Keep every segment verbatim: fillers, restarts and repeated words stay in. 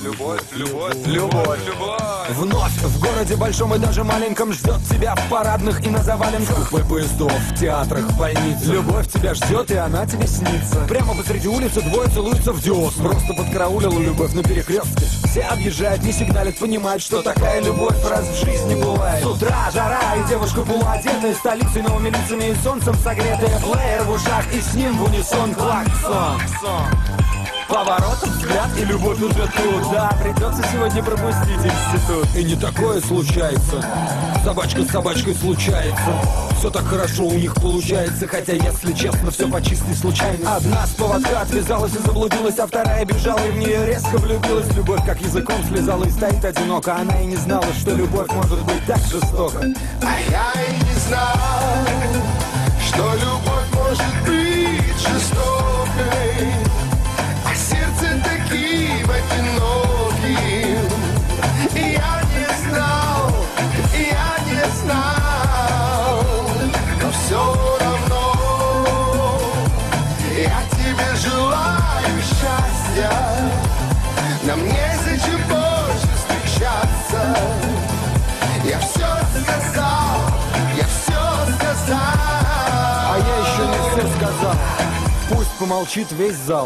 любовь, любовь, любовь, любовь. Вновь в городе большом и даже маленьком ждет тебя в парадных и на заваленках купе поездов, в театрах, в больницах. Любовь тебя ждет, и она тебе снится. Прямо посреди улицы двое целуются в десна. Просто подкараулила любовь на перекрестке. Все объезжают, не сигналят, понимают, что такая любовь раз в жизни бывает. С утра жара, и девушка полуодетая, столицей, новыми лицами и солнцем согретая. Плеер в ушах, и с ним в унисон клаксон. Поворотом взгляд, и любовь уже тут. Да, придется сегодня пропустить институт. И не такое случается. Собачка с собачкой случается. Все так хорошо у них получается. Хотя, если честно, все по чистой случайности. Одна с поводка отвязалась и заблудилась, а вторая бежала и в нее резко влюбилась. Любовь как языком слезала и стоит одиноко. Она и не знала, что любовь может быть так жестока. А я и не знал, что любовь может быть жестокой. А сердце таким одиноким. И я не знал, и я не знал, но все равно я тебе желаю счастья. Нам незачем больше встречаться. Я все сказал, я все сказал. А я еще не все сказал. Пусть помолчит весь зал.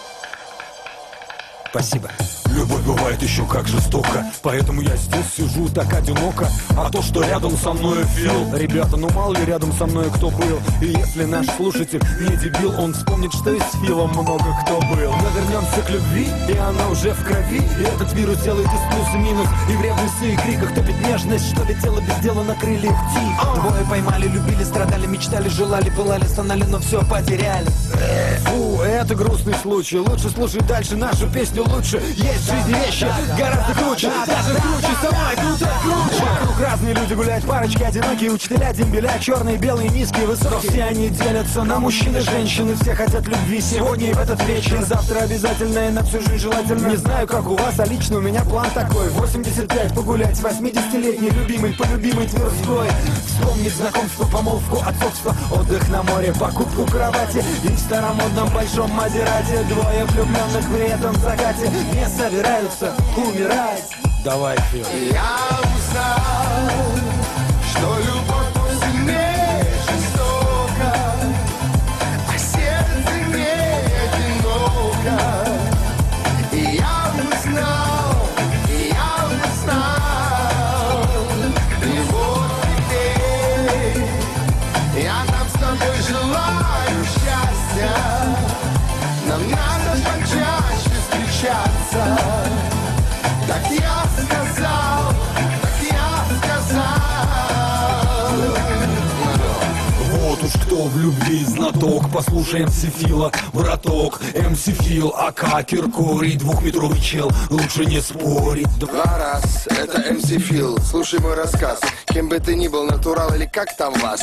Спасибо. Любовь бывает еще как жестоко, поэтому я здесь сижу так одиноко. А то, что рядом со мной Фил. Ребята, ну мало ли рядом со мной кто был. И если наш слушатель не дебил, он вспомнит, что и с Филом много кто был. Но вернемся к любви, и она уже в крови. И этот вирус делает из плюс и минус. И в ревности и криках топит нежность, что летела без дела на крыльях птиц. Двое поймали, любили, страдали, мечтали, желали, пылали, стонали, но все потеряли. Фу, это грустный случай. Лучше слушай дальше нашу песню лучше. Есть в жизни вещи гораздо круче, даже круче, самой крутой круче. Вокруг разные люди гуляют, парочки одинокие, учителя, дембеля, черные, белые, низкие, высокие. Все они делятся на мужчин и женщин, и все хотят любви сегодня и в этот вечер. Завтра обязательно и на всю жизнь желательно. Не знаю, как у вас, а лично у меня план такой: восемьдесят пять погулять с восьмидесятилетней любимой, полюбимой Тверской. Вспомнить знакомство, помолвку, отцовство, отдых на море, покупку кровати. И в старомодном большом Мазерате двое влюбленных при этом закате не собираются умирать. Давай, Фил. Я узнал, что любовь сильнее жестока, а сердце не одиноко. И я узнал, и я узнал, и вот теперь я нам с тобой желаю счастья. Нам надо почаще встречаться. Так я сказал, так я сказал. Вот уж кто в любви знаток. Послушай эм си Фила, браток. эм си Фил, ака Киркорий, двухметровый чел, лучше не спорить. Два раз, это эм си Фил. Слушай мой рассказ. Кем бы ты ни был, натурал или как там вас.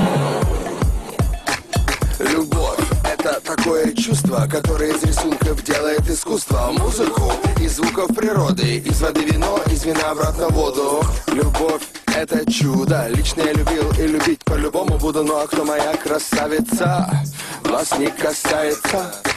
Любовь — это такое чувство, которое из рисунков делает искусство. Музыку из звуков природы, из воды вино, из вина обратно в воду. Любовь — это чудо. Лично я любил и любить по-любому буду. Ну а кто моя красавица, вас не касается.